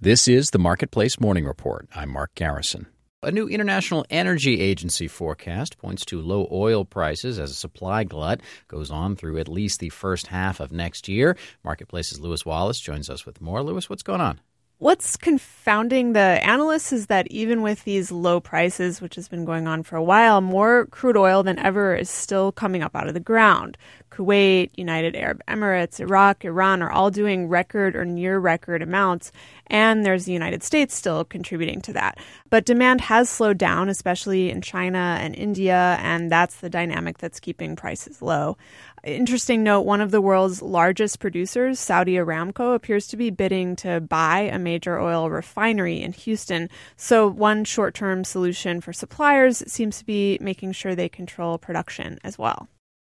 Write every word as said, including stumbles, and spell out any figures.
This is the Marketplace Morning Report. I'm Mark Garrison. A new International Energy Agency forecast points to low oil prices as a supply glut goes on through at least the first half of next year. Marketplace's Lewis Wallace joins us with more. Lewis, what's going on? What's confounding the analysts is that even with these low prices, which has been going on for a while, more crude oil than ever is still coming up out of the ground. Kuwait, United Arab Emirates, Iraq, Iran are all doing record or near record amounts, and there's the United States still contributing to that. But demand has slowed down, especially in China and India, and that's the dynamic that's keeping prices low. Interesting note, one of the world's largest producers, Saudi Aramco, appears to be bidding to buy a major oil refinery in Houston. So one short-term solution for suppliers seems to be making sure they control production as well.